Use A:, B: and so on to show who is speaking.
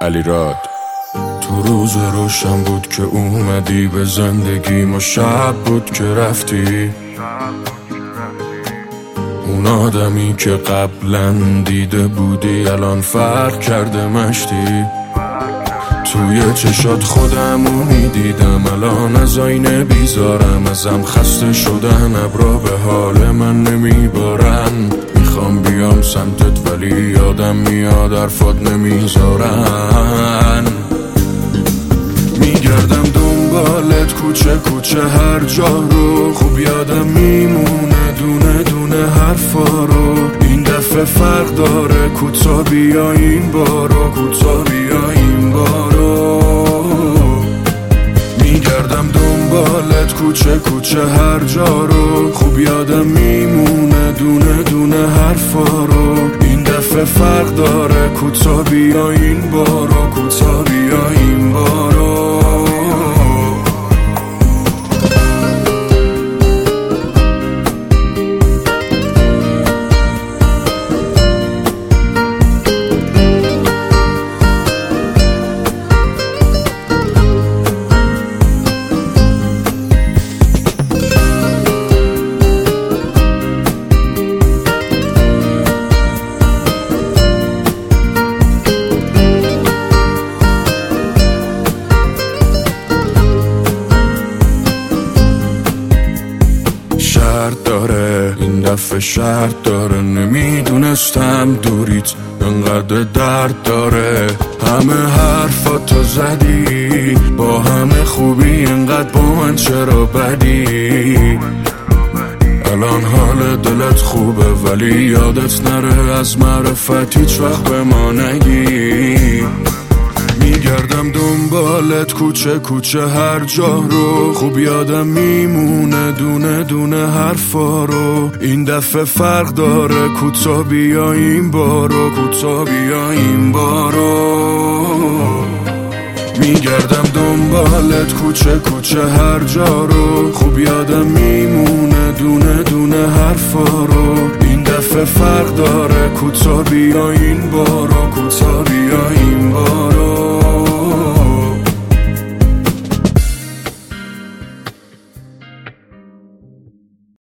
A: علیراد. تو روز روشن بود که اومدی به زندگی، ما شب بود که رفتی. اون آدمی که قبلا دیده بودی الان فرق کرده مشتی. توی چشات خودمو میدیدم، الان از آینه بیزارم. ازم خسته شدن ابرا به حال من نمیبارن. میخوام بیام سمتت ولی یادم میاد حرفات نمیذارن. میگردم دنبالت کوچه کوچه هر جا رو، خوب یادم میمونه دونه دونه حرفا رو. این دفعه فرق داره، کوتا بیا این بارو، کوتا بیا این بارو. میگردم دنبالت کوچه کوچه هر جا رو، خوب یادم میمونه دونه دونه حرفا رو. این دفعه فرق داره، کوتا بیا این بارو، کوتا بیا این بارو. شرط داره این دفعه، شرط داره. نمیدونستم دوریت انقدر درد داره. همه حرفاتو زدی، با همه خوبی انقدر با من چرا بدی؟ الان حال دلت خوبه ولی یادت نره از معرفت هیچ وقت به ما نگی. میگردم دنبالت کوچه کوچه هر جا رو، خوب یادم میمونه دونه دونه حرفا رو. این دفعه فرق داره، کوتا بیا این بارو، کوتا بیا این بارو. میگردم دنبالت کوچه کوچه هر جا رو، خوب یادم میمونه دونه دونه حرفا رو. این دفعه فرق داره، کوتا بیا این بارو، کوتا بیا